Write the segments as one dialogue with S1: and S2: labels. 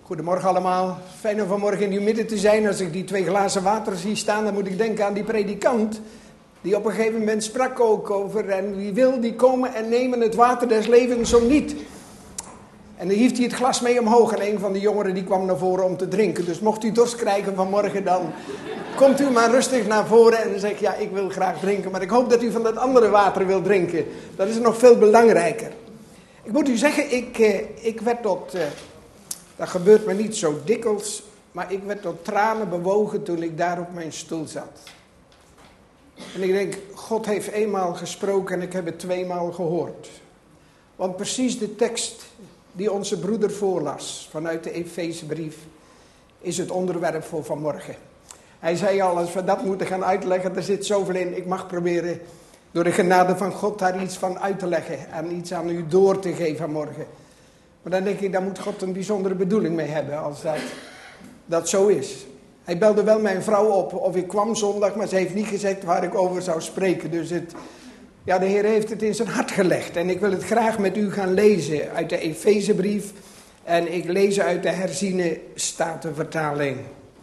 S1: Goedemorgen allemaal. Fijn om vanmorgen in uw midden te zijn. Als ik die 2 glazen water zie staan, dan moet ik denken aan die predikant. Die op een gegeven moment sprak ook over, en wie wil die komen en nemen het water des levens zo niet. En dan hief hij het glas mee omhoog en een van de jongeren die kwam naar voren om te drinken. Dus mocht u dorst krijgen vanmorgen, dan komt u maar rustig naar voren en zegt, ja, ik wil graag drinken. Maar ik hoop dat u van dat andere water wil drinken. Dat is nog veel belangrijker. Ik moet u zeggen, ik werd tot, dat gebeurt me niet zo dikwijls, maar ik werd tot tranen bewogen toen ik daar op mijn stoel zat. En ik denk, God heeft eenmaal gesproken en ik heb het 2 maal gehoord. Want precies de tekst die onze broeder voorlas vanuit de Efezebrief is het onderwerp voor vanmorgen. Hij zei al, als we dat moeten gaan uitleggen, er zit zoveel in. Ik mag proberen door de genade van God daar iets van uit te leggen en iets aan u door te geven vanmorgen. Maar dan denk ik, daar moet God een bijzondere bedoeling mee hebben als dat zo is. Hij belde wel mijn vrouw op of ik kwam zondag, maar ze heeft niet gezegd waar ik over zou spreken. Dus de Heer heeft het in zijn hart gelegd. En ik wil het graag met u gaan lezen uit de Efezebrief. En ik lees uit de herziene statenvertaling.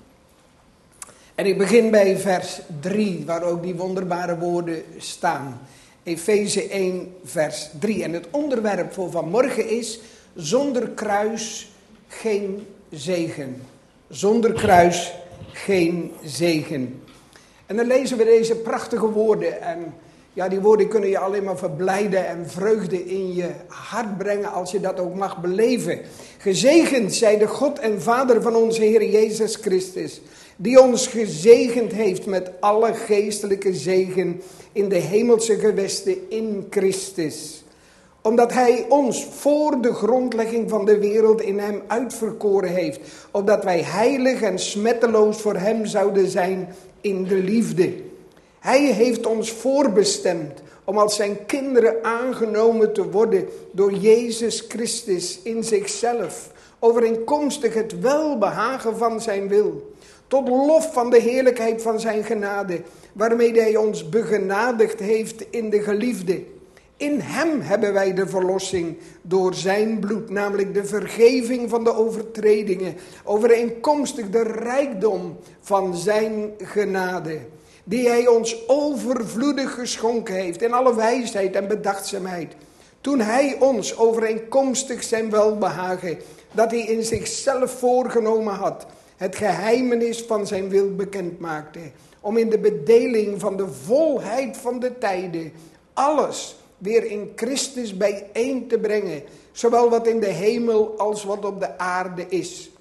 S1: En ik begin bij vers 3, waar ook die wonderbare woorden staan. Efeze 1, vers 3. En het onderwerp voor vanmorgen is, zonder kruis geen zegen. Zonder kruis geen zegen. En dan lezen we deze prachtige woorden. En ja, die woorden kunnen je alleen maar verblijden en vreugde in je hart brengen als je dat ook mag beleven. Gezegend zij de God en Vader van onze Heer Jezus Christus, die ons gezegend heeft met alle geestelijke zegen in de hemelse gewesten in Christus. Omdat hij ons voor de grondlegging van de wereld in hem uitverkoren heeft. Opdat wij heilig en smetteloos voor hem zouden zijn in de liefde. Hij heeft ons voorbestemd om als zijn kinderen aangenomen te worden door Jezus Christus in zichzelf. Overeenkomstig het welbehagen van zijn wil. Tot lof van de heerlijkheid van zijn genade, waarmee hij ons begenadigd heeft in de geliefde. In hem hebben wij de verlossing door zijn bloed, namelijk de vergeving van de overtredingen, overeenkomstig de rijkdom van zijn genade, die hij ons overvloedig geschonken heeft in alle wijsheid en bedachtzaamheid. Toen hij ons overeenkomstig zijn welbehagen, dat hij in zichzelf voorgenomen had, het geheimenis van zijn wil bekend maakte, om in de bedeling van de volheid van de tijden alles weer in Christus bijeen te brengen, zowel wat in de hemel als wat op de aarde is.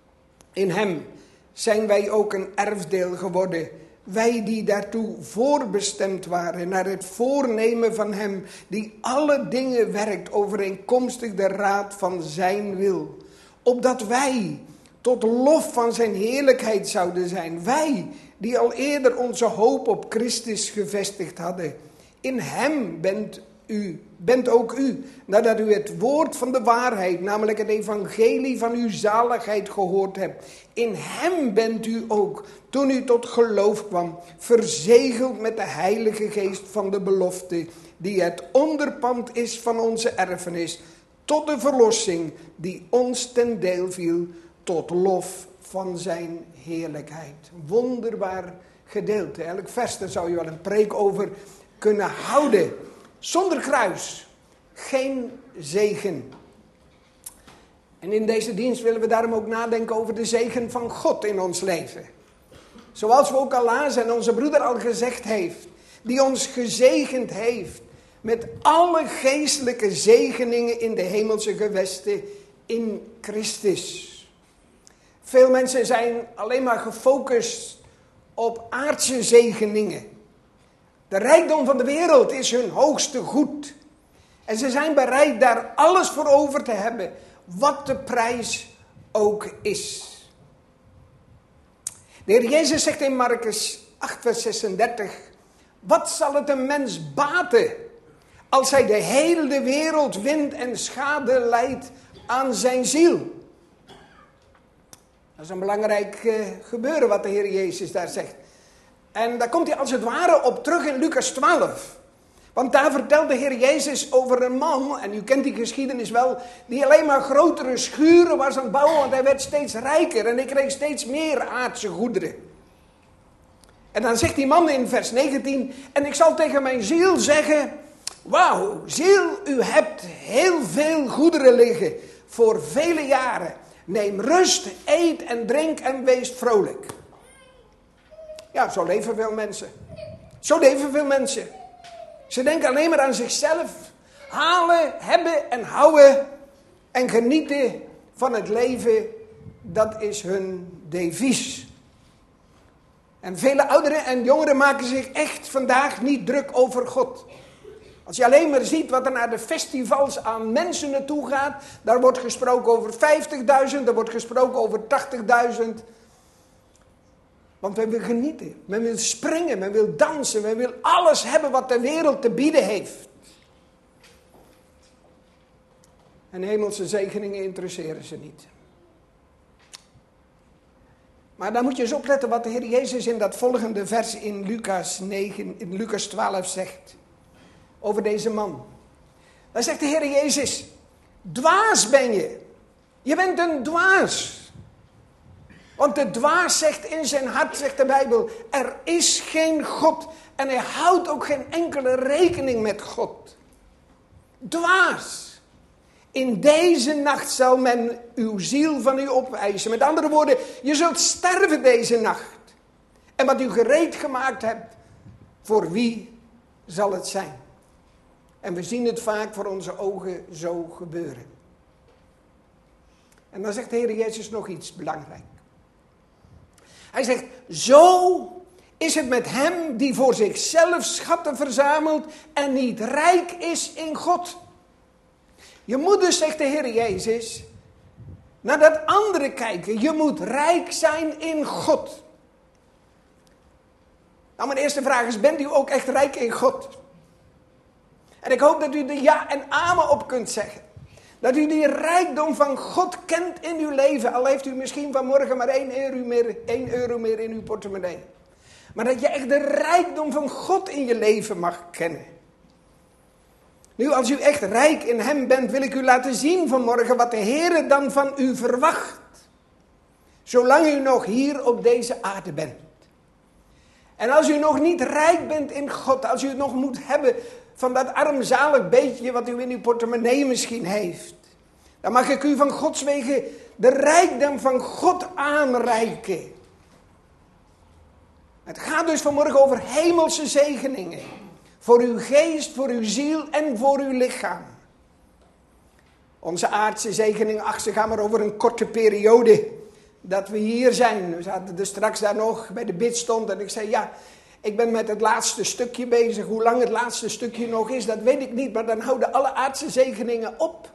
S1: In hem zijn wij ook een erfdeel geworden, wij die daartoe voorbestemd waren, naar het voornemen van hem, die alle dingen werkt overeenkomstig de raad van zijn wil. Opdat wij tot lof van zijn heerlijkheid zouden zijn. Wij die al eerder onze hoop op Christus gevestigd hadden. In hem bent ook u, nadat u het woord van de waarheid, namelijk het evangelie van uw zaligheid gehoord hebt. In hem bent u ook, toen u tot geloof kwam, verzegeld met de heilige geest van de belofte, die het onderpand is van onze erfenis, tot de verlossing die ons ten deel viel, tot lof van zijn heerlijkheid. Wonderbaar gedeelte. Elk vers, daar zou je wel een preek over kunnen houden. Zonder kruis geen zegen. En in deze dienst willen we daarom ook nadenken over de zegen van God in ons leven. Zoals we ook al lazen en onze broeder al gezegd heeft, die ons gezegend heeft met alle geestelijke zegeningen in de hemelse gewesten in Christus. Veel mensen zijn alleen maar gefocust op aardse zegeningen. De rijkdom van de wereld is hun hoogste goed. En ze zijn bereid daar alles voor over te hebben, wat de prijs ook is. De Heer Jezus zegt in Markus 8 vers 36, wat zal het een mens baten als hij de hele wereld wint en schade lijdt aan zijn ziel? Dat is een belangrijk gebeuren wat de Heer Jezus daar zegt. En daar komt hij als het ware op terug in Lucas 12. Want daar vertelt de Heer Jezus over een man, en u kent die geschiedenis wel, die alleen maar grotere schuren was aan het bouwen, want hij werd steeds rijker en hij kreeg steeds meer aardse goederen. En dan zegt die man in vers 19, en ik zal tegen mijn ziel zeggen, wauw, ziel, u hebt heel veel goederen liggen voor vele jaren. Neem rust, eet en drink en wees vrolijk. Ja, zo leven veel mensen. Zo leven veel mensen. Ze denken alleen maar aan zichzelf. Halen, hebben en houden. En genieten van het leven. Dat is hun devies. En vele ouderen en jongeren maken zich echt vandaag niet druk over God. Als je alleen maar ziet wat er naar de festivals aan mensen naartoe gaat. Daar wordt gesproken over 50.000. Daar wordt gesproken over 80.000. Want men wil genieten. Men wil springen. Men wil dansen. Men wil alles hebben wat de wereld te bieden heeft. En hemelse zegeningen interesseren ze niet. Maar dan moet je eens opletten wat de Heer Jezus in dat volgende vers in Lucas 12 zegt. Over deze man. Dan zegt de Heer Jezus, dwaas ben je. Je bent een dwaas. Want de dwaas zegt in zijn hart, zegt de Bijbel, er is geen God. En hij houdt ook geen enkele rekening met God. Dwaas. In deze nacht zal men uw ziel van u opeisen. Met andere woorden, je zult sterven deze nacht. En wat u gereed gemaakt hebt, voor wie zal het zijn? En we zien het vaak voor onze ogen zo gebeuren. En dan zegt de Heer Jezus nog iets belangrijks. Hij zegt, zo is het met hem die voor zichzelf schatten verzamelt en niet rijk is in God. Je moet dus, zegt de Heer Jezus, naar dat andere kijken. Je moet rijk zijn in God. Nou, mijn eerste vraag is, bent u ook echt rijk in God? En ik hoop dat u er ja en amen op kunt zeggen. Dat u die rijkdom van God kent in uw leven. Al heeft u misschien vanmorgen maar 1 euro meer in uw portemonnee. Maar dat je echt de rijkdom van God in je leven mag kennen. Nu, als u echt rijk in hem bent, wil ik u laten zien vanmorgen wat de Heer dan van u verwacht. Zolang u nog hier op deze aarde bent. En als u nog niet rijk bent in God, als u het nog moet hebben van dat armzalig beetje wat u in uw portemonnee misschien heeft. Dan mag ik u van Gods wegen de rijkdom van God aanreiken. Het gaat dus vanmorgen over hemelse zegeningen. Voor uw geest, voor uw ziel en voor uw lichaam. Onze aardse zegeningen, ze gaan maar over een korte periode dat we hier zijn. We zaten er straks daar nog bij de bidstond en ik zei ja, ik ben met het laatste stukje bezig. Hoe lang het laatste stukje nog is, dat weet ik niet, maar dan houden alle aardse zegeningen op.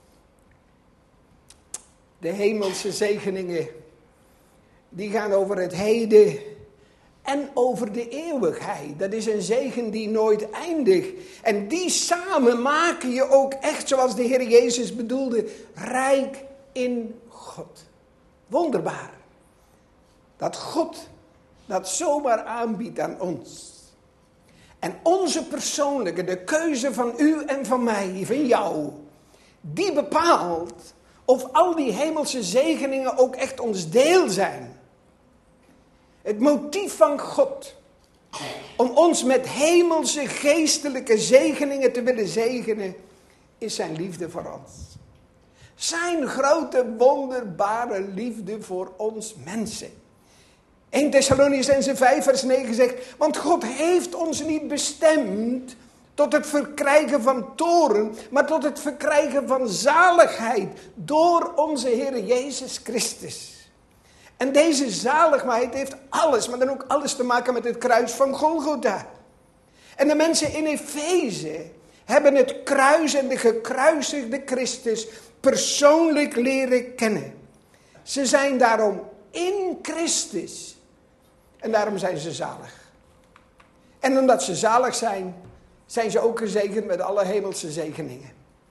S1: De hemelse zegeningen, die gaan over het heden en over de eeuwigheid. Dat is een zegen die nooit eindigt. En die samen maken je ook echt, zoals de Heer Jezus bedoelde, rijk in God. Wonderbaar. Dat God dat zomaar aanbiedt aan ons. En onze persoonlijke, de keuze van u en van mij, van jou, die bepaalt of al die hemelse zegeningen ook echt ons deel zijn. Het motief van God om ons met hemelse geestelijke zegeningen te willen zegenen, is zijn liefde voor ons. Zijn grote wonderbare liefde voor ons mensen. 1 Thessalonicenzen 5 vers 9 zegt, want God heeft ons niet bestemd tot het verkrijgen van toorn, maar tot het verkrijgen van zaligheid door onze Heer Jezus Christus. En deze zaligheid heeft alles, maar dan ook alles te maken met het kruis van Golgotha. En de mensen in Efeze hebben het kruis en de gekruisigde Christus persoonlijk leren kennen. Ze zijn daarom in Christus. En daarom zijn ze zalig. En omdat ze zalig zijn, zijn ze ook gezegend met alle hemelse zegeningen.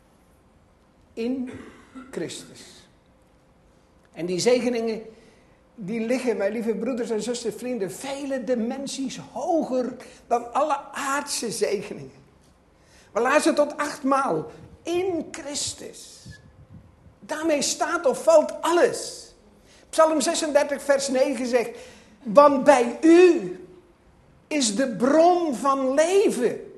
S1: In Christus. En die zegeningen, die liggen, mijn lieve broeders en zusters, vrienden, vele dimensies hoger dan alle aardse zegeningen. We lazen tot 8 maal. In Christus. Daarmee staat of valt alles. Psalm 36 vers 9 zegt. Want bij u is de bron van leven.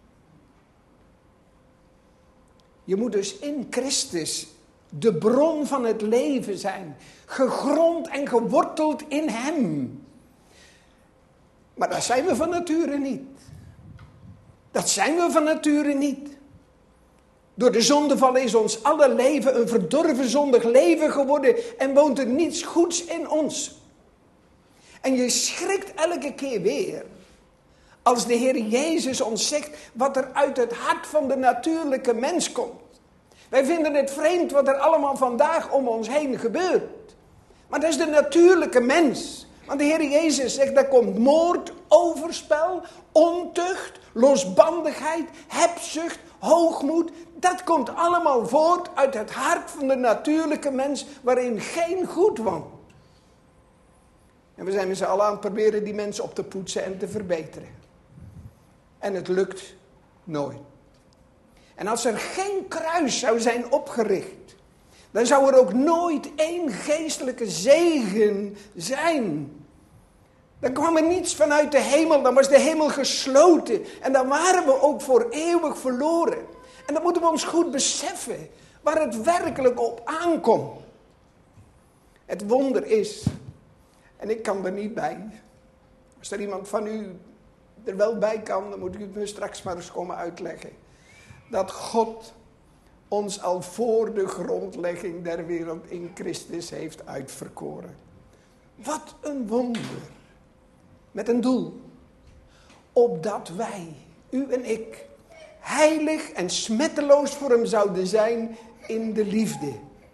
S1: Je moet dus in Christus de bron van het leven zijn. Gegrond en geworteld in hem. Maar dat zijn we van nature niet. Dat zijn we van nature niet. Door de zondeval is ons alle leven een verdorven zondig leven geworden en woont er niets goeds in ons. En je schrikt elke keer weer als de Heer Jezus ons zegt wat er uit het hart van de natuurlijke mens komt. Wij vinden het vreemd wat er allemaal vandaag om ons heen gebeurt. Maar dat is de natuurlijke mens. Want de Heer Jezus zegt, daar komt moord, overspel, ontucht, losbandigheid, hebzucht, hoogmoed. Dat komt allemaal voort uit het hart van de natuurlijke mens waarin geen goed woont. En we zijn met z'n allen aan het proberen die mensen op te poetsen en te verbeteren. En het lukt nooit. En als er geen kruis zou zijn opgericht, dan zou er ook nooit één geestelijke zegen zijn. Dan kwam er niets vanuit de hemel, dan was de hemel gesloten. En dan waren we ook voor eeuwig verloren. En dan moeten we ons goed beseffen waar het werkelijk op aankomt. Het wonder is, en ik kan er niet bij. Als er iemand van u er wel bij kan, dan moet u het me straks maar eens komen uitleggen. Dat God ons al voor de grondlegging der wereld in Christus heeft uitverkoren. Wat een wonder. Met een doel. Opdat wij, u en ik, heilig en smetteloos voor hem zouden zijn in de liefde.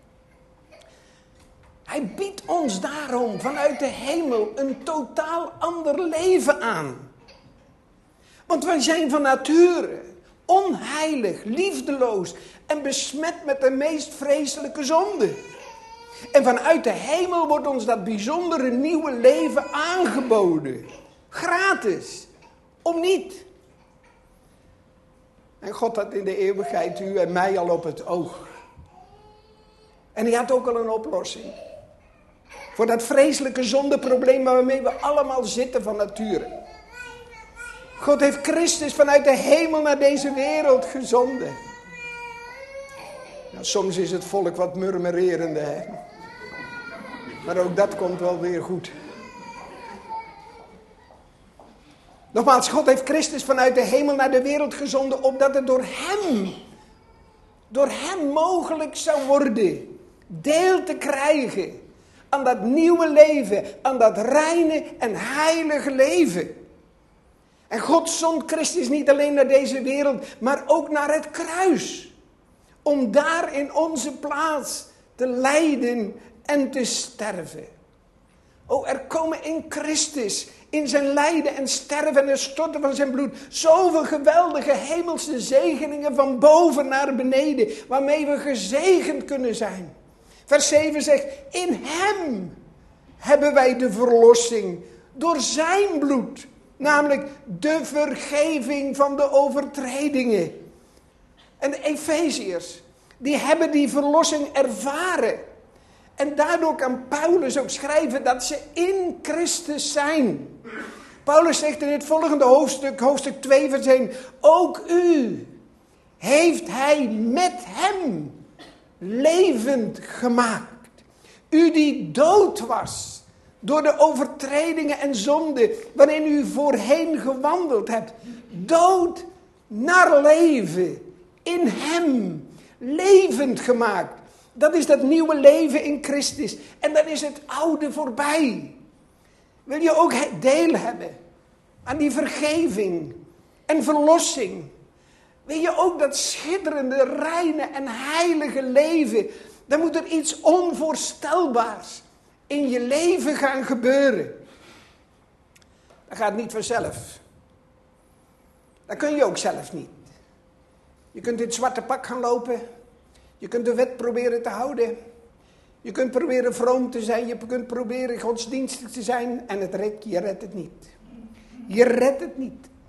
S1: Hij biedt ons daarom vanuit de hemel een totaal ander leven aan. Want wij zijn van nature onheilig, liefdeloos en besmet met de meest vreselijke zonde. En vanuit de hemel wordt ons dat bijzondere nieuwe leven aangeboden. Gratis. Om niet. En God had in de eeuwigheid u en mij al op het oog. En hij had ook al een oplossing. Voor dat vreselijke zondeprobleem waarmee we allemaal zitten van nature. God heeft Christus vanuit de hemel naar deze wereld gezonden. Nou, soms is het volk wat murmurerende, hè. Maar ook dat komt wel weer goed. Nogmaals, God heeft Christus vanuit de hemel naar de wereld gezonden, opdat het door hem mogelijk zou worden deel te krijgen aan dat nieuwe leven, aan dat reine en heilige leven. En God zond Christus niet alleen naar deze wereld, maar ook naar het kruis. Om daar in onze plaats te lijden en te sterven. Oh, er komen in Christus, in zijn lijden en sterven en het storten van zijn bloed, zoveel geweldige hemelse zegeningen van boven naar beneden, waarmee we gezegend kunnen zijn. Vers 7 zegt, in hem hebben wij de verlossing door zijn bloed. Namelijk de vergeving van de overtredingen. En de Efeziërs, die hebben die verlossing ervaren. En daardoor kan Paulus ook schrijven dat ze in Christus zijn. Paulus zegt in het volgende hoofdstuk, hoofdstuk 2 vers 1. Ook u heeft hij met hem levend gemaakt. U die dood was door de overtredingen en zonden waarin u voorheen gewandeld hebt. Dood naar leven. In hem. Levend gemaakt. Dat is dat nieuwe leven in Christus. En dan is het oude voorbij. Wil je ook deel hebben aan die vergeving en verlossing? Wil je ook dat schitterende, reine en heilige leven? Dan moet er iets onvoorstelbaars in je leven gaan gebeuren. Dat gaat niet vanzelf. Dat kun je ook zelf niet. Je kunt in het zwarte pak gaan lopen. Je kunt de wet proberen te houden. Je kunt proberen vroom te zijn. Je kunt proberen godsdienstig te zijn. En je redt het niet. Je redt het niet.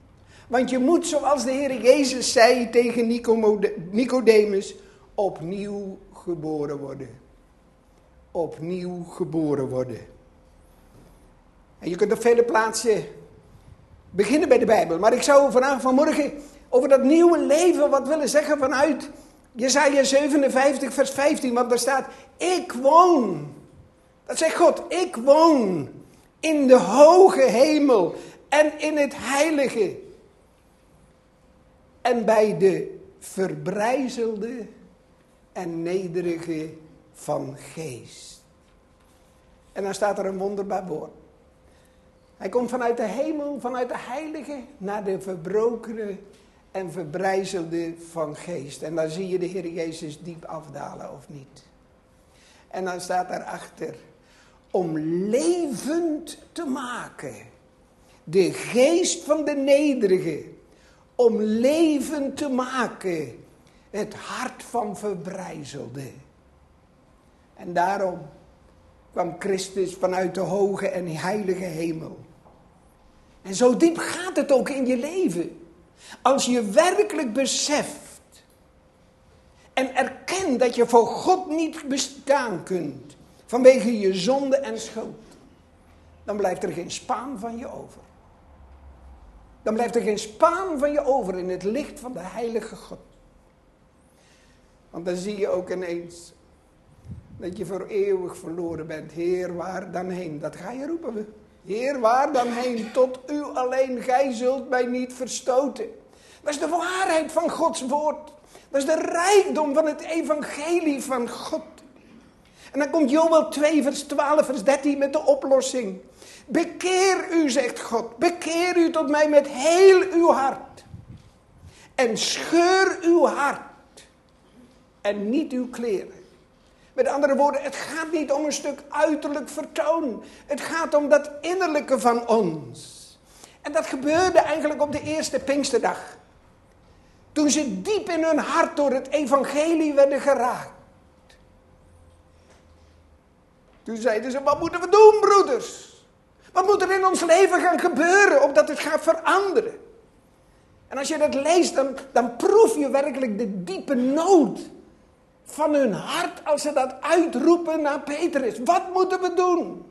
S1: Want je moet, zoals de Heer Jezus zei tegen Nicodemus, opnieuw geboren worden. Opnieuw geboren worden. En je kunt op vele plaatsen beginnen bij de Bijbel. Maar ik zou vanmorgen over dat nieuwe leven wat willen zeggen vanuit Jesaja 57 vers 15. Want daar staat, ik woon. Dat zegt God, ik woon in de hoge hemel en in het heilige. En bij de verbrijzelde en nederige van geest. En dan staat er een wonderbaar woord. Hij komt vanuit de hemel, vanuit de heilige, naar de verbrokene en verbrijzelde van geest. En dan zie je de Heer Jezus diep afdalen, of niet? En dan staat daarachter, om levend te maken, de geest van de nederige, om levend te maken, het hart van verbrijzelde. En daarom kwam Christus vanuit de hoge en heilige hemel. En zo diep gaat het ook in je leven. Als je werkelijk beseft en erkent dat je voor God niet bestaan kunt, vanwege je zonde en schuld, dan blijft er geen spaan van je over. Dan blijft er geen spaan van je over in het licht van de heilige God. Want dan zie je ook ineens dat je voor eeuwig verloren bent. Heer, waar dan heen? Dat ga je roepen. Heer, waar dan heen? Tot u alleen, gij zult mij niet verstoten. Dat is de waarheid van Gods woord. Dat is de rijkdom van het evangelie van God. En dan komt Joël 2 vers 12 vers 13 met de oplossing. Bekeer u, zegt God. Bekeer u tot mij met heel uw hart. En scheur uw hart. En niet uw kleren. Met andere woorden, het gaat niet om een stuk uiterlijk vertoon. Het gaat om dat innerlijke van ons. En dat gebeurde eigenlijk op de eerste Pinksterdag. Toen ze diep in hun hart door het evangelie werden geraakt. Toen zeiden ze, wat moeten we doen, broeders? Wat moet er in ons leven gaan gebeuren, opdat het gaat veranderen? En als je dat leest, dan proef je werkelijk de diepe nood van hun hart als ze dat uitroepen naar Petrus. Wat moeten we doen?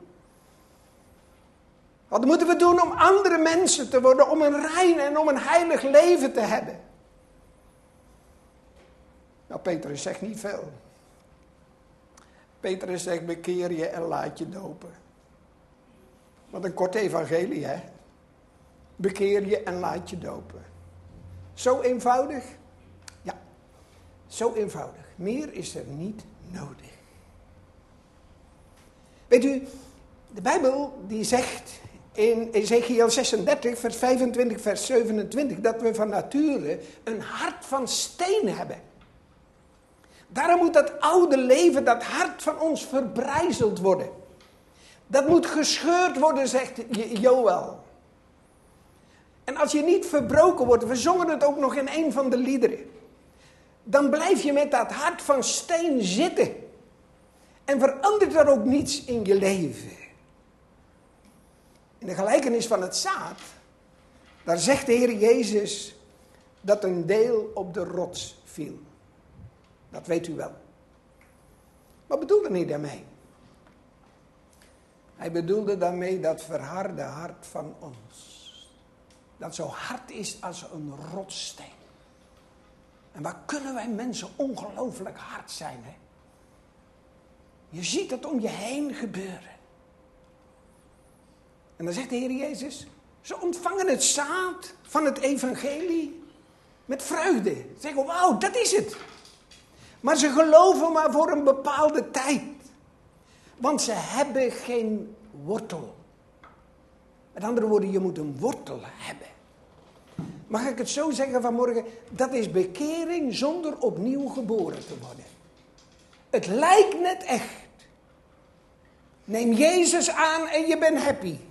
S1: Wat moeten we doen om andere mensen te worden, om een rein en om een heilig leven te hebben? Nou, Petrus zegt niet veel. Petrus zegt, bekeer je en laat je dopen. Wat een kort evangelie, hè? Bekeer je en laat je dopen. Zo eenvoudig? Ja, zo eenvoudig. Meer is er niet nodig. Weet u, de Bijbel die zegt in Ezekiel 36, vers 25, vers 27... dat we van nature een hart van steen hebben. Daarom moet dat oude leven, dat hart van ons verbrijzeld worden. Dat moet gescheurd worden, zegt Joël. En als je niet verbroken wordt, we zongen het ook nog in een van de liederen. Dan blijf je met dat hart van steen zitten. En verandert er ook niets in je leven. In de gelijkenis van het zaad, daar zegt de Heer Jezus dat een deel op de rots viel. Dat weet u wel. Wat bedoelde hij daarmee? Hij bedoelde daarmee dat verharde hart van ons. Dat zo hard is als een rotssteen. En waar kunnen wij mensen ongelooflijk hard zijn, hè? Je ziet het om je heen gebeuren. En dan zegt de Heer Jezus, ze ontvangen het zaad van het evangelie met vreugde. Ze zeggen, wauw, dat is het. Maar ze geloven maar voor een bepaalde tijd. Want ze hebben geen wortel. Met andere woorden, je moet een wortel hebben. Mag ik het zo zeggen vanmorgen? Dat is bekering zonder opnieuw geboren te worden. Het lijkt net echt. Neem Jezus aan en je bent happy.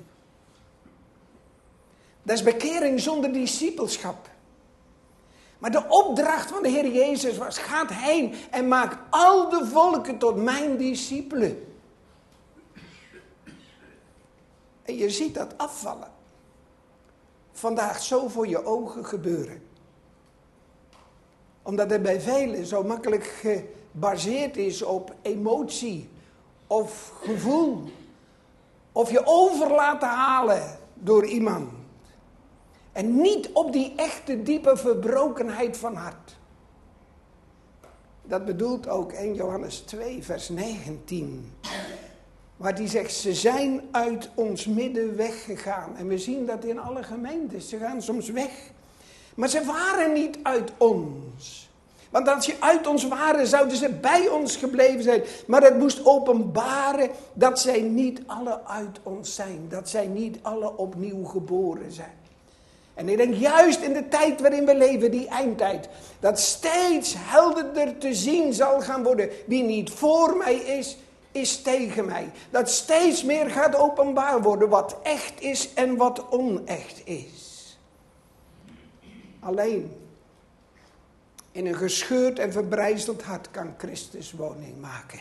S1: Dat is bekering zonder discipelschap. Maar de opdracht van de Heer Jezus was, gaat heen en maak al de volken tot mijn discipelen. En je ziet dat afvallen. vandaag zo voor je ogen gebeuren? Omdat het bij velen zo makkelijk gebaseerd is op emotie of gevoel. Of je over laten halen door iemand. En niet op die echte diepe verbrokenheid van hart. Dat bedoelt ook 1 Johannes 2 vers 19. Waar die zegt, ze zijn uit ons midden weggegaan. En we zien dat in alle gemeentes. Ze gaan soms weg. Maar ze waren niet uit ons. Want als ze uit ons waren, zouden ze bij ons gebleven zijn. Maar het moest openbaren dat zij niet alle uit ons zijn. Dat zij niet alle opnieuw geboren zijn. En ik denk juist in de tijd waarin we leven, die eindtijd, dat steeds helderder te zien zal gaan worden. Wie niet voor mij is tegen mij. Dat steeds meer gaat openbaar worden wat echt is en wat onecht is. Alleen in een gescheurd en verbrijzeld hart kan Christus woning maken.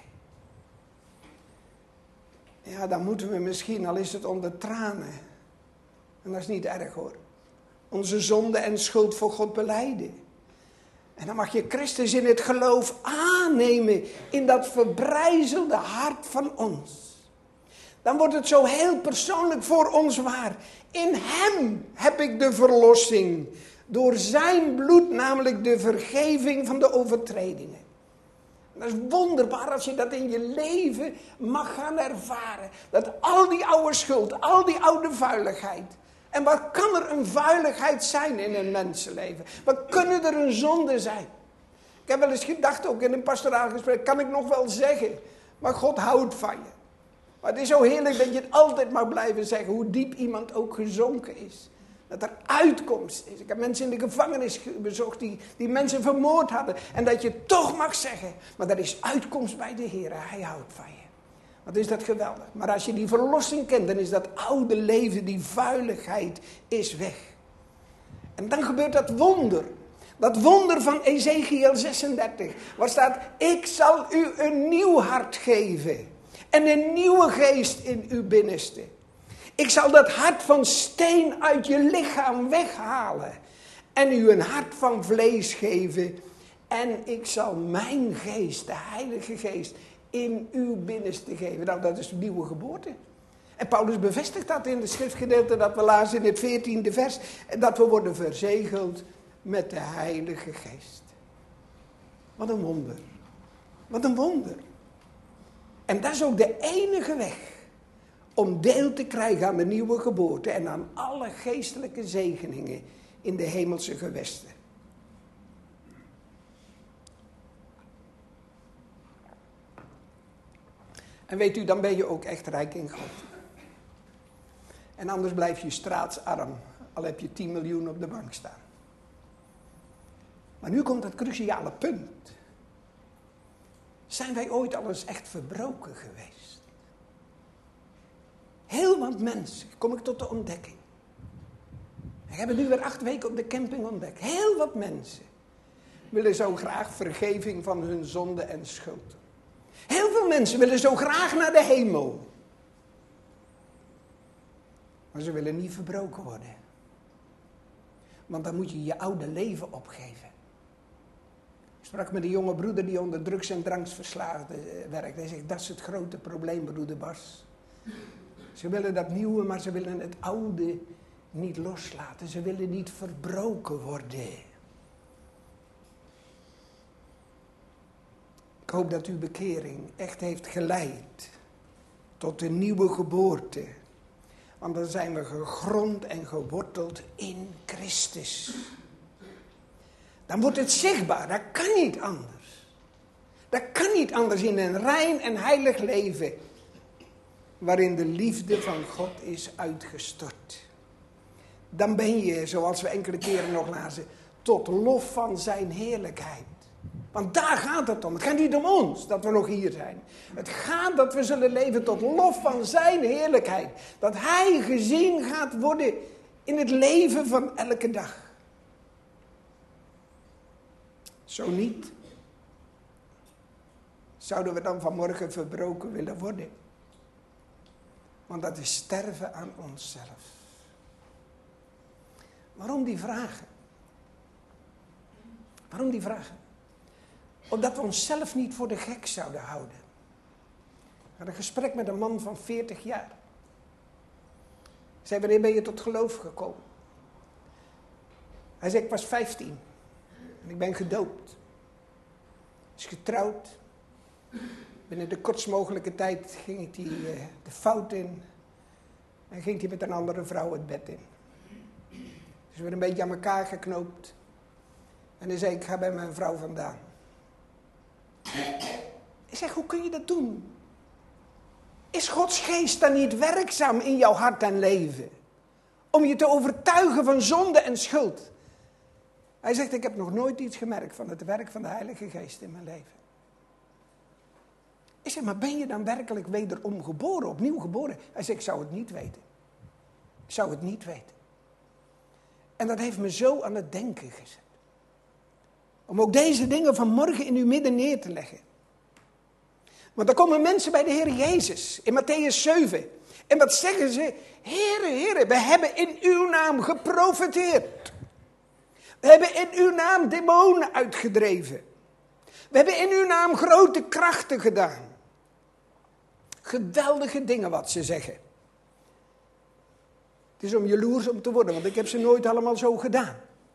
S1: Ja, dan moeten we misschien, al is het onder tranen, en dat is niet erg hoor, onze zonde en schuld voor God belijden. En dan mag je Christus in het geloof aannemen in dat verbrijzelde hart van ons. Dan wordt het zo heel persoonlijk voor ons waar. In hem heb ik de verlossing. Door zijn bloed, namelijk de vergeving van de overtredingen. Dat is wonderbaar als je dat in je leven mag gaan ervaren. Dat al die oude schuld, al die oude vuiligheid. En wat kan er een vuiligheid zijn in een mensenleven? Wat kunnen er een zonde zijn? Ik heb wel eens gedacht, ook in een pastoraal gesprek, kan ik nog wel zeggen. Maar God houdt van je. Maar het is zo heerlijk dat je het altijd mag blijven zeggen, hoe diep iemand ook gezonken is. Dat er uitkomst is. Ik heb mensen in de gevangenis bezocht die mensen vermoord hadden. En dat je toch mag zeggen, maar er is uitkomst bij de Heer. Hij houdt van je. Wat is dat geweldig. Maar als je die verlossing kent, dan is dat oude leven, die vuiligheid is weg. En dan gebeurt dat wonder. Dat wonder van Ezekiel 36. Waar staat, ik zal u een nieuw hart geven. En een nieuwe geest in uw binnenste. Ik zal dat hart van steen uit je lichaam weghalen. En u een hart van vlees geven. En ik zal mijn geest, de Heilige Geest, in uw binnenste geven. Nou, dat is de nieuwe geboorte. En Paulus bevestigt dat in de schriftgedeelte dat we lazen in het 14e vers. Dat we worden verzegeld met de Heilige Geest. Wat een wonder. Wat een wonder. En dat is ook de enige weg om deel te krijgen aan de nieuwe geboorte en aan alle geestelijke zegeningen in de hemelse gewesten. En weet u, dan ben je ook echt rijk in God. En anders blijf je straatarm, al heb je 10 miljoen op de bank staan. Maar nu komt het cruciale punt. Zijn wij ooit al eens echt verbroken geweest? Heel wat mensen, kom ik tot de ontdekking. Ik heb het nu weer 8 weken op de camping ontdekt. Heel wat mensen willen zo graag vergeving van hun zonde en schuld. Heel veel mensen willen zo graag naar de hemel. Maar ze willen niet verbroken worden. Want dan moet je je oude leven opgeven. Ik sprak met een jonge broeder die onder drugs- en drankverslaafden werkt. Hij zegt, dat is het grote probleem, broeder Bas. Ze willen dat nieuwe, maar ze willen het oude niet loslaten. Ze willen niet verbroken worden. Ik hoop dat uw bekering echt heeft geleid tot een nieuwe geboorte. Want dan zijn we gegrond en geworteld in Christus. Dan wordt het zichtbaar, dat kan niet anders. Dat kan niet anders in een rein en heilig leven. Waarin de liefde van God is uitgestort. Dan ben je, zoals we enkele keren nog lazen, tot lof van zijn heerlijkheid. Want daar gaat het om. Het gaat niet om ons, dat we nog hier zijn. Het gaat dat we zullen leven tot lof van zijn heerlijkheid. Dat hij gezien gaat worden in het leven van elke dag. Zo niet, zouden we dan vanmorgen verbroken willen worden. Want dat is sterven aan onszelf. Waarom die vragen? Waarom die vragen? Omdat we onszelf niet voor de gek zouden houden. Ik had een gesprek met een man van 40 jaar. Ik zei, wanneer ben je tot geloof gekomen? Hij zei, ik was 15. En ik ben gedoopt. Is getrouwd. Binnen de kortst mogelijke tijd ging hij de fout in. En ging hij met een andere vrouw het bed in. Dus we werden een beetje aan elkaar geknoopt. En hij zei, ik ga bij mijn vrouw vandaan. Ik zeg, hoe kun je dat doen? Is Gods geest dan niet werkzaam in jouw hart en leven? Om je te overtuigen van zonde en schuld. Hij zegt, ik heb nog nooit iets gemerkt van het werk van de Heilige Geest in mijn leven. Ik zeg, maar ben je dan werkelijk wederom geboren, opnieuw geboren? Hij zegt, ik zou het niet weten. Ik zou het niet weten. En dat heeft me zo aan het denken gezet. Om ook deze dingen vanmorgen in uw midden neer te leggen. Want dan komen mensen bij de Heer Jezus in Mattheüs 7. En wat zeggen ze? Heere, Heere, we hebben in uw naam geprofeteerd. We hebben in uw naam demonen uitgedreven. We hebben in uw naam grote krachten gedaan. Geweldige dingen wat ze zeggen. Het is om jaloers om te worden, want ik heb ze nooit allemaal zo gedaan.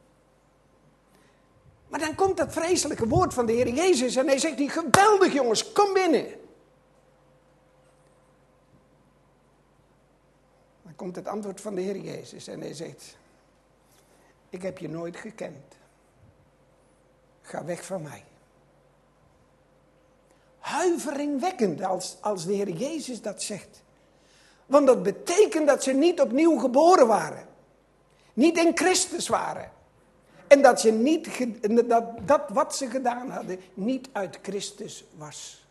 S1: Maar dan komt dat vreselijke woord van de Heer Jezus en hij zegt, die geweldig jongens, kom binnen. Dan komt het antwoord van de Heer Jezus en hij zegt, ik heb je nooit gekend. Ga weg van mij. Huiveringwekkend als de Heer Jezus dat zegt. Want dat betekent dat ze niet opnieuw geboren waren. Niet in Christus waren. En dat, dat wat ze gedaan hadden niet uit Christus was.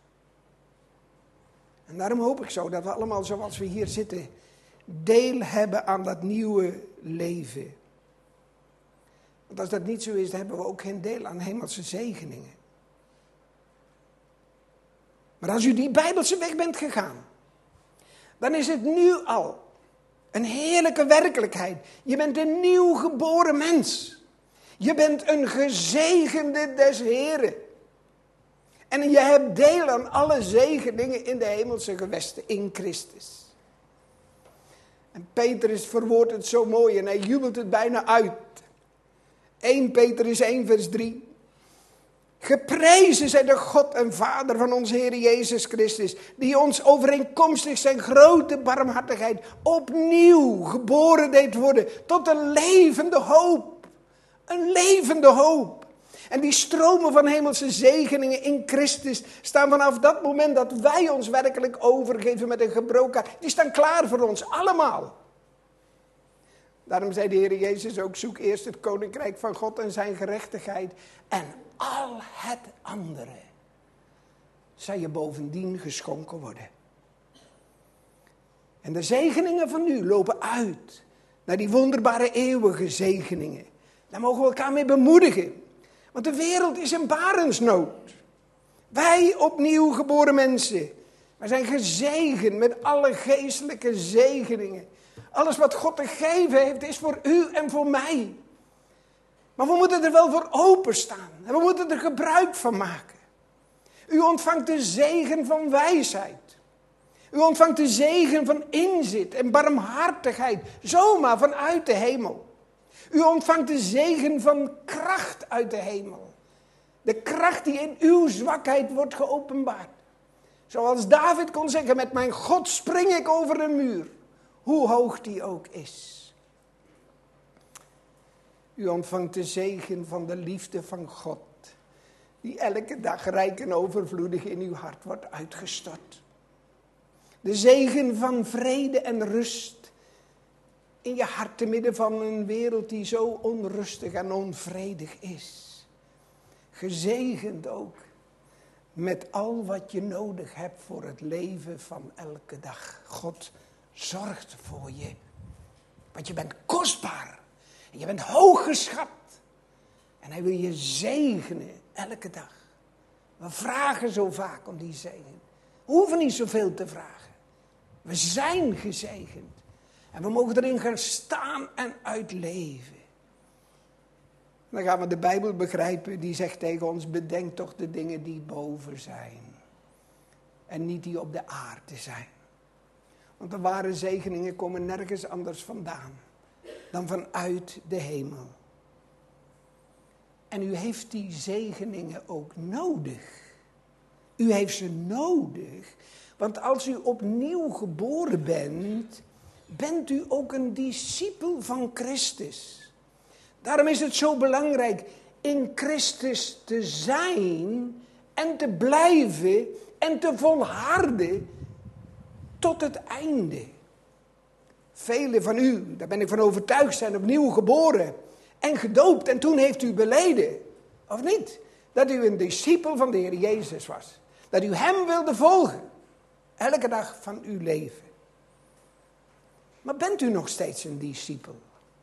S1: En daarom hoop ik zo dat we allemaal zoals we hier zitten deel hebben aan dat nieuwe leven. Want als dat niet zo is, dan hebben we ook geen deel aan hemelse zegeningen. Maar als u die Bijbelse weg bent gegaan, dan is het nu al een heerlijke werkelijkheid. Je bent een nieuw geboren mens. Je bent een gezegende des Heren. En je hebt deel aan alle zegeningen in de hemelse gewesten in Christus. En Petrus verwoordt het zo mooi en hij jubelt het bijna uit. 1 Petrus 1 vers 3. Geprezen zij de God en Vader van onze Heer Jezus Christus, die ons overeenkomstig zijn grote barmhartigheid opnieuw geboren deed worden tot een levende hoop. Een levende hoop. En die stromen van hemelse zegeningen in Christus staan vanaf dat moment dat wij ons werkelijk overgeven met een gebroken hart. Die staan klaar voor ons, allemaal. Daarom zei de Heer Jezus ook, zoek eerst het koninkrijk van God en zijn gerechtigheid. En al het andere zal je bovendien geschonken worden. En de zegeningen van nu lopen uit naar die wonderbare eeuwige zegeningen. Daar mogen we elkaar mee bemoedigen. Want de wereld is in barensnood. Wij opnieuw geboren mensen. Wij zijn gezegend met alle geestelijke zegeningen. Alles wat God te geven heeft is voor u en voor mij. Maar we moeten er wel voor openstaan. En we moeten er gebruik van maken. U ontvangt de zegen van wijsheid. U ontvangt de zegen van inzicht en barmhartigheid. Zomaar vanuit de hemel. U ontvangt de zegen van kracht uit de hemel. De kracht die in uw zwakheid wordt geopenbaard. Zoals David kon zeggen, met mijn God spring ik over een muur. Hoe hoog die ook is. U ontvangt de zegen van de liefde van God. Die elke dag rijk en overvloedig in uw hart wordt uitgestort. De zegen van vrede en rust. In je hart te midden van een wereld die zo onrustig en onvredig is. Gezegend ook met al wat je nodig hebt voor het leven van elke dag. God zorgt voor je. Want je bent kostbaar. En je bent hooggeschat. En hij wil je zegenen elke dag. We vragen zo vaak om die zegen. We hoeven niet zoveel te vragen. We zijn gezegend. En we mogen erin gaan staan en uitleven. Dan gaan we de Bijbel begrijpen, die zegt tegen ons, bedenk toch de dingen die boven zijn. En niet die op de aarde zijn. Want de ware zegeningen komen nergens anders vandaan dan vanuit de hemel. En u heeft die zegeningen ook nodig. U heeft ze nodig. Want als u opnieuw geboren bent, bent u ook een discipel van Christus. Daarom is het zo belangrijk in Christus te zijn en te blijven en te volharden tot het einde. Velen van u, daar ben ik van overtuigd, zijn opnieuw geboren en gedoopt. En toen heeft u beleden, of niet, dat u een discipel van de Heer Jezus was. Dat u hem wilde volgen, elke dag van uw leven. Maar bent u nog steeds een discipel?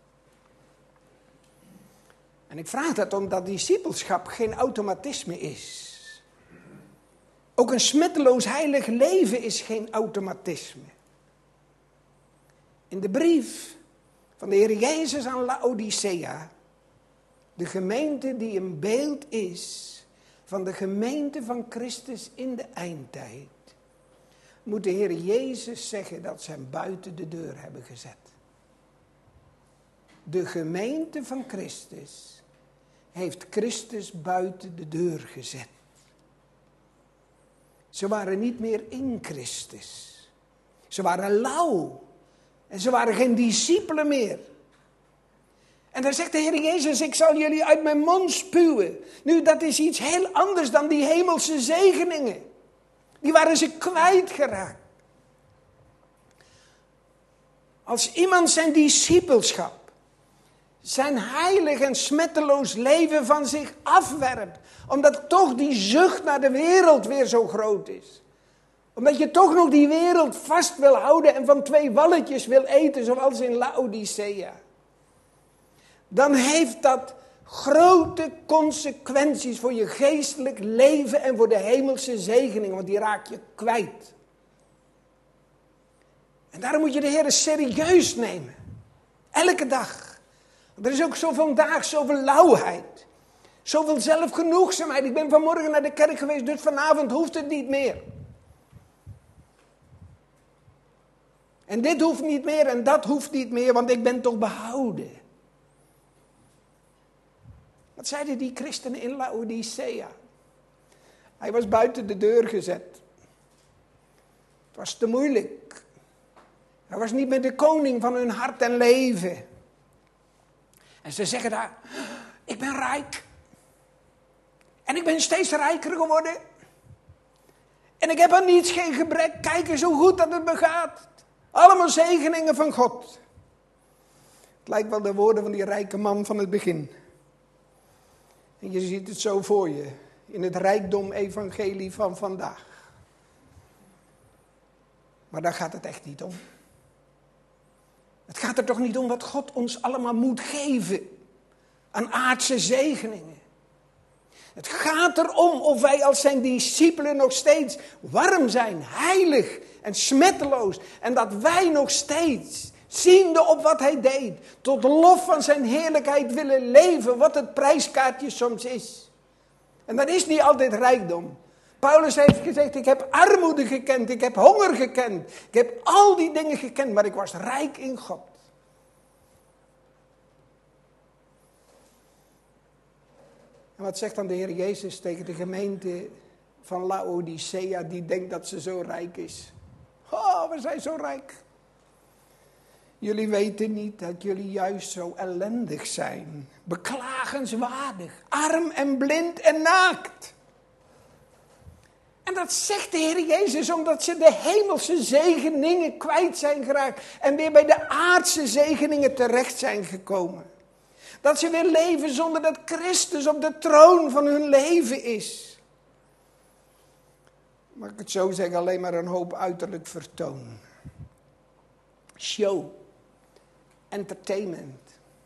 S1: En ik vraag dat omdat discipelschap geen automatisme is. Ook een smetteloos heilig leven is geen automatisme. In de brief van de Heer Jezus aan Laodicea, de gemeente die een beeld is van de gemeente van Christus in de eindtijd, moet de Heer Jezus zeggen dat ze hem buiten de deur hebben gezet. De gemeente van Christus heeft Christus buiten de deur gezet. Ze waren niet meer in Christus. Ze waren lauw. En ze waren geen discipelen meer. En dan zegt de Heer Jezus, ik zal jullie uit mijn mond spuwen. Nu, dat is iets heel anders dan die hemelse zegeningen. Die waren ze kwijtgeraakt. Als iemand zijn discipelschap, zijn heilig en smetteloos leven van zich afwerpt, omdat toch die zucht naar de wereld weer zo groot is. Omdat je toch nog die wereld vast wil houden en van 2 walletjes wil eten, zoals in Laodicea. Dan heeft dat grote consequenties voor je geestelijk leven en voor de hemelse zegeningen, want die raak je kwijt. En daarom moet je de Heer serieus nemen. Elke dag. Er is ook zo vandaag zoveel lauwheid. Zoveel zelfgenoegzaamheid. Ik ben vanmorgen naar de kerk geweest, dus vanavond hoeft het niet meer. En dit hoeft niet meer en dat hoeft niet meer, want ik ben toch behouden. Wat zeiden die christenen in Laodicea? Hij was buiten de deur gezet. Het was te moeilijk. Hij was niet meer de koning van hun hart en leven. En ze zeggen daar, ik ben rijk. En ik ben steeds rijker geworden. En ik heb aan niets geen gebrek. Kijk eens hoe goed dat het me gaat. Allemaal zegeningen van God. Het lijkt wel de woorden van die rijke man van het begin. En je ziet het zo voor je. In het rijkdom-evangelie van vandaag. Maar daar gaat het echt niet om. Het gaat er toch niet om wat God ons allemaal moet geven. Aan aardse zegeningen. Het gaat erom of wij als zijn discipelen nog steeds warm zijn, heilig en smetteloos. En dat wij nog steeds, ziende op wat hij deed, tot lof van zijn heerlijkheid willen leven, wat het prijskaartje soms is. En dat is niet altijd rijkdom. Paulus heeft gezegd, ik heb armoede gekend, ik heb honger gekend. Ik heb al die dingen gekend, maar ik was rijk in God. En wat zegt dan de Heer Jezus tegen de gemeente van Laodicea die denkt dat ze zo rijk is? Oh, we zijn zo rijk. Jullie weten niet dat jullie juist zo ellendig zijn. Beklagenswaardig, arm en blind en naakt. En dat zegt de Heer Jezus omdat ze de hemelse zegeningen kwijt zijn geraakt. En weer bij de aardse zegeningen terecht zijn gekomen. Dat ze weer leven zonder dat Christus op de troon van hun leven is. Mag ik het zo zeggen, alleen maar een hoop uiterlijk vertoon. Show. Entertainment.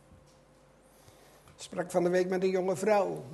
S1: Ik sprak van de week met een jonge vrouw.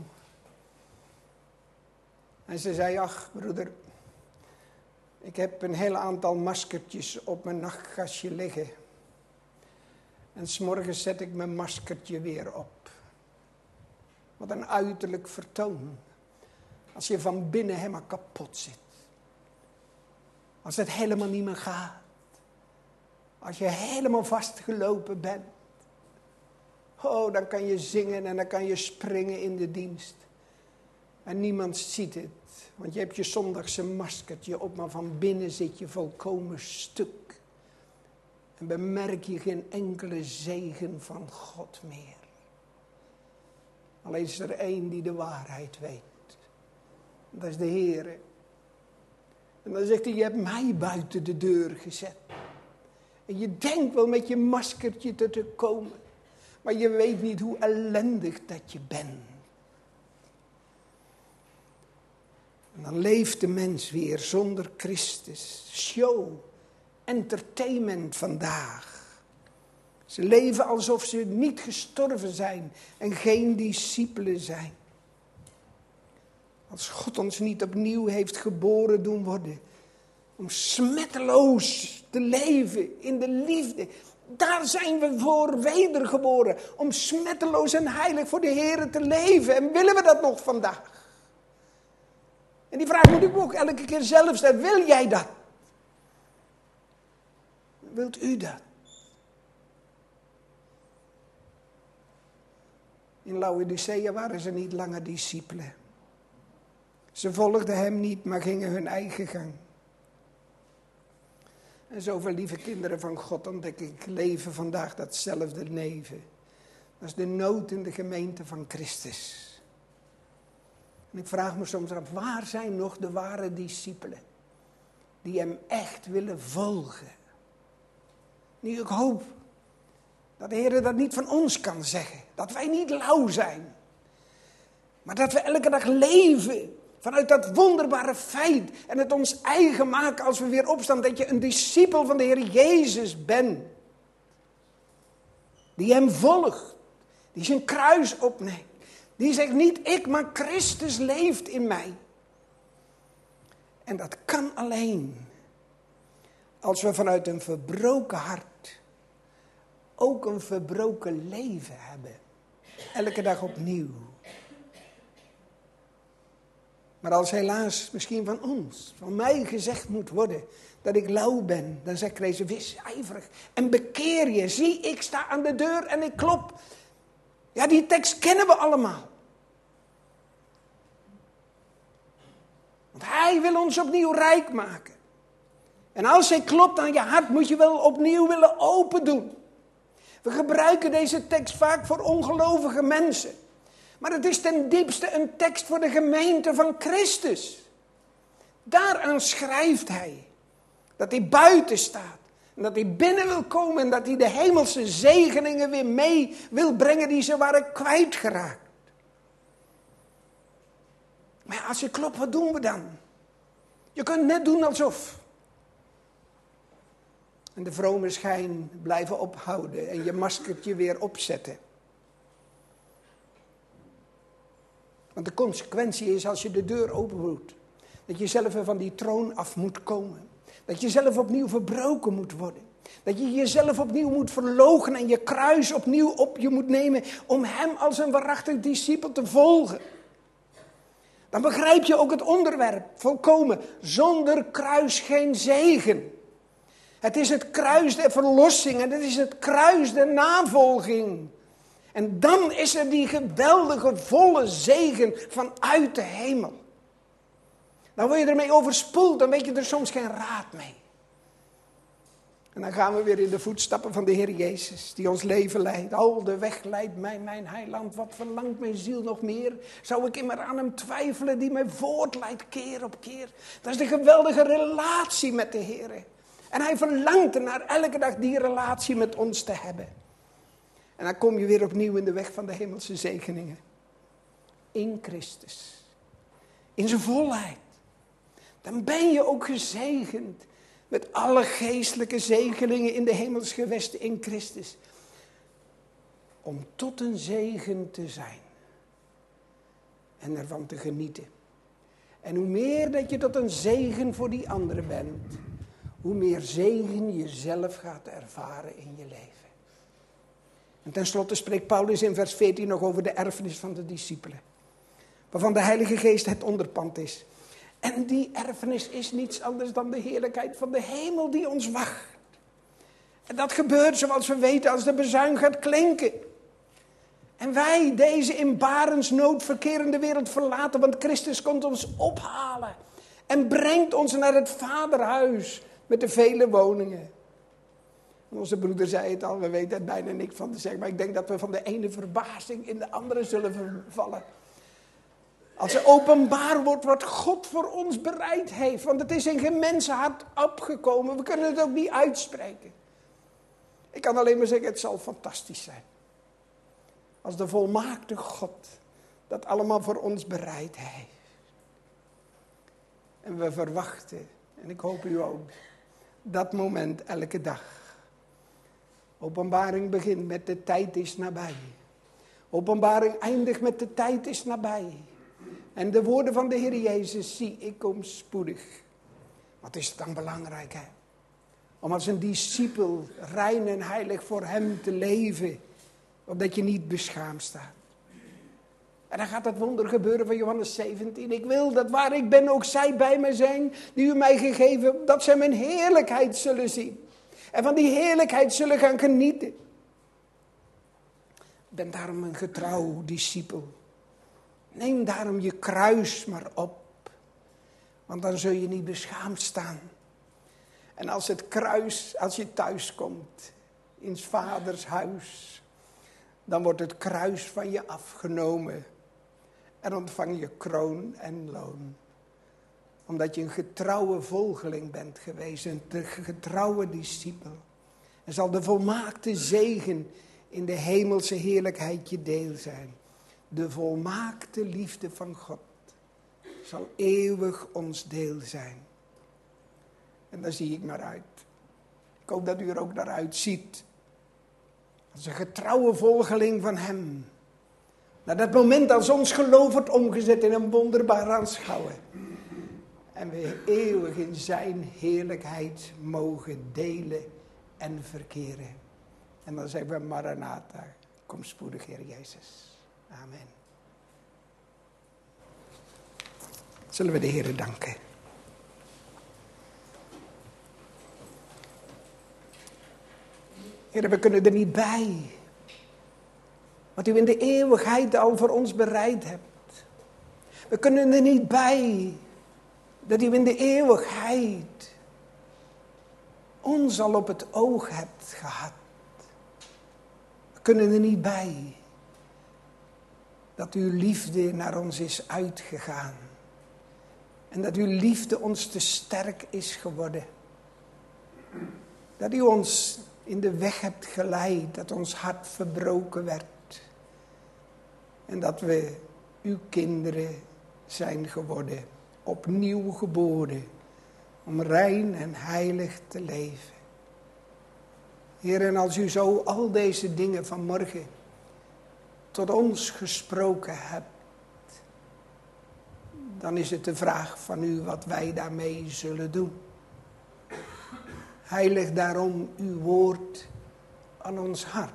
S1: En ze zei, ach broeder, ik heb een heel aantal maskertjes op mijn nachtkastje liggen. En 's morgens zet ik mijn maskertje weer op. Wat een uiterlijk vertoon. Als je van binnen helemaal kapot zit. Als het helemaal niet meer gaat. Als je helemaal vastgelopen bent. Oh, dan kan je zingen en dan kan je springen in de dienst. En niemand ziet het. Want je hebt je zondagse maskertje op, maar van binnen zit je volkomen stuk. En bemerk je geen enkele zegen van God meer. Alleen is er één die de waarheid weet. Dat is de Heer. En dan zegt hij, je hebt mij buiten de deur gezet. En je denkt wel met je maskertje te komen. Maar je weet niet hoe ellendig dat je bent. En dan leeft de mens weer zonder Christus. Show, entertainment vandaag. Ze leven alsof ze niet gestorven zijn en geen discipelen zijn. Als God ons niet opnieuw heeft geboren doen worden. Om smetteloos te leven in de liefde. Daar zijn we voor wedergeboren. Om smetteloos en heilig voor de Heer te leven. En willen we dat nog vandaag? En die vraag moet ik ook elke keer zelf stellen. Wil jij dat? Wilt u dat? In Laodicea waren ze niet langer discipelen. Ze volgden hem niet, maar gingen hun eigen gang. En zoveel lieve kinderen van God ontdek ik leven vandaag datzelfde leven. Dat is de nood in de gemeente van Christus. En ik vraag me soms af, waar zijn nog de ware discipelen? Die hem echt willen volgen. Nu ik hoop dat de Heer dat niet van ons kan zeggen. Dat wij niet lauw zijn. Maar dat we elke dag leven vanuit dat wonderbare feit. En het ons eigen maken als we weer opstaan. Dat je een discipel van de Heer Jezus bent. Die hem volgt. Die zijn kruis opneemt. Die zegt niet ik, maar Christus leeft in mij. En dat kan alleen als we vanuit een verbroken hart ook een verbroken leven hebben. Elke dag opnieuw. Maar als helaas misschien van ons, van mij gezegd moet worden dat ik lauw ben, dan zegt Christus, wees ijverig en bekeer je. Zie, ik sta aan de deur en ik klop. Ja, die tekst kennen we allemaal. Want hij wil ons opnieuw rijk maken. En als hij klopt aan je hart, moet je wel opnieuw willen open doen. We gebruiken deze tekst vaak voor ongelovige mensen. Maar het is ten diepste een tekst voor de gemeente van Christus. Daaraan schrijft hij. Dat hij buiten staat. En dat hij binnen wil komen. En dat hij de hemelse zegeningen weer mee wil brengen die ze waren kwijtgeraakt. Maar ja, als je klopt, wat doen we dan? Je kunt net doen alsof. En de vrome schijn blijven ophouden. En je maskertje weer opzetten. Want de consequentie is als je de deur open doet. Dat je zelf weer van die troon af moet komen. Dat je zelf opnieuw verbroken moet worden. Dat je jezelf opnieuw moet verloochenen en je kruis opnieuw op je moet nemen. Om hem als een waarachtig discipel te volgen. Dan begrijp je ook het onderwerp volkomen. Zonder kruis geen zegen. Het is het kruis der verlossing en het is het kruis der navolging. En dan is er die geweldige volle zegen vanuit de hemel. Dan word je ermee overspoeld, dan weet je er soms geen raad mee. En dan gaan we weer in de voetstappen van de Heer Jezus, die ons leven leidt. Al de weg leidt mij, mijn heiland, wat verlangt mijn ziel nog meer? Zou ik immer aan hem twijfelen, die mij voortleidt keer op keer? Dat is de geweldige relatie met de Heer. En hij verlangt ernaar elke dag die relatie met ons te hebben. En dan kom je weer opnieuw in de weg van de hemelse zegeningen. In Christus. In zijn volheid. Dan ben je ook gezegend met alle geestelijke zegeningen in de hemelsgewesten in Christus. Om tot een zegen te zijn. En ervan te genieten. En hoe meer dat je tot een zegen voor die anderen bent, hoe meer zegen je zelf gaat ervaren in je leven. En tenslotte spreekt Paulus in vers 14 nog over de erfenis van de discipelen. Waarvan de Heilige Geest het onderpand is. En die erfenis is niets anders dan de heerlijkheid van de hemel die ons wacht. En dat gebeurt zoals we weten als de bezuin gaat klinken. En wij deze in barensnood verkerende wereld verlaten, want Christus komt ons ophalen. En brengt ons naar het vaderhuis met de vele woningen. Onze broeder zei het al, we weten er bijna niks van te zeggen. Maar ik denk dat we van de ene verbazing in de andere zullen vallen. Als er openbaar wordt wat God voor ons bereid heeft. Want het is in geen mensenhart opgekomen. We kunnen het ook niet uitspreken. Ik kan alleen maar zeggen, het zal fantastisch zijn. Als de volmaakte God dat allemaal voor ons bereid heeft. En we verwachten, en ik hoop u ook, dat moment elke dag. Openbaring begint met de tijd is nabij. Openbaring eindigt met de tijd is nabij. En de woorden van de Heer Jezus, zie ik kom spoedig. Wat is het dan belangrijk, hè? Om als een discipel rein en heilig voor hem te leven. Opdat je niet beschaamd staat. En dan gaat het wonder gebeuren van Johannes 17. Ik wil dat waar ik ben ook zij bij mij zijn. Die u mij gegeven hebt. Dat zij mijn heerlijkheid zullen zien. En van die heerlijkheid zullen gaan genieten. Ben daarom een getrouw discipel. Neem daarom je kruis maar op. Want dan zul je niet beschaamd staan. En als het kruis, als je thuis komt. In 's vaders huis. Dan wordt het kruis van je afgenomen. En ontvang je kroon en loon. Omdat je een getrouwe volgeling bent geweest. Een getrouwe discipel. En zal de volmaakte zegen in de hemelse heerlijkheid je deel zijn. De volmaakte liefde van God zal eeuwig ons deel zijn. En daar zie ik naar uit. Ik hoop dat u er ook naar uitziet. Als een getrouwe volgeling van hem. Naar dat moment als ons geloof wordt omgezet in een wonderbaar aanschouwen. En we eeuwig in zijn heerlijkheid mogen delen en verkeren. En dan zeggen we Maranatha, kom spoedig Heer Jezus. Amen. Zullen we de Heer danken. Heer, we kunnen er niet bij. Wat u in de eeuwigheid al voor ons bereid hebt. We kunnen er niet bij. Dat u in de eeuwigheid ons al op het oog hebt gehad. We kunnen er niet bij. Dat uw liefde naar ons is uitgegaan. En dat uw liefde ons te sterk is geworden. Dat u ons in de weg hebt geleid. Dat ons hart verbroken werd. En dat we uw kinderen zijn geworden. Opnieuw geboren. Om rein en heilig te leven. Heer, en als u zo al deze dingen vanmorgen tot ons gesproken hebt. Dan is het de vraag van u wat wij daarmee zullen doen. Heilig daarom uw woord aan ons hart.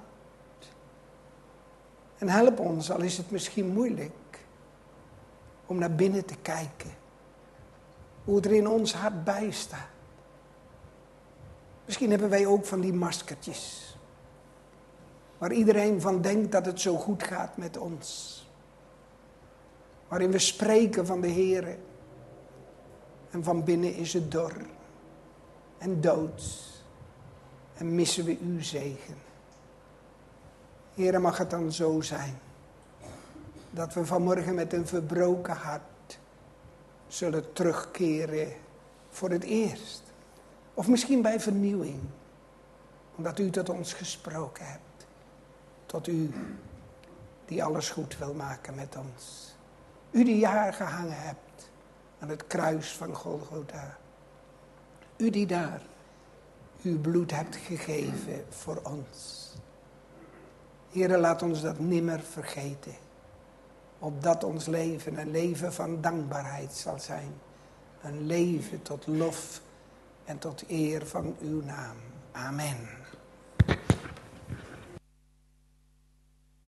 S1: En help ons, al is het misschien moeilijk, om naar binnen te kijken. Hoe het er in ons hart bij staat. Misschien hebben wij ook van die maskertjes. Waar iedereen van denkt dat het zo goed gaat met ons. Waarin we spreken van de Heere. En van binnen is het dor. En dood. En missen we uw zegen. Heere, mag het dan zo zijn. Dat we vanmorgen met een verbroken hart zullen terugkeren voor het eerst. Of misschien bij vernieuwing. Omdat u tot ons gesproken hebt. Tot u die alles goed wil maken met ons. U die daar gehangen hebt aan het kruis van Golgotha. U die daar uw bloed hebt gegeven voor ons. Heere, laat ons dat nimmer vergeten. Opdat ons leven een leven van dankbaarheid zal zijn. Een leven tot lof en tot eer van uw naam. Amen.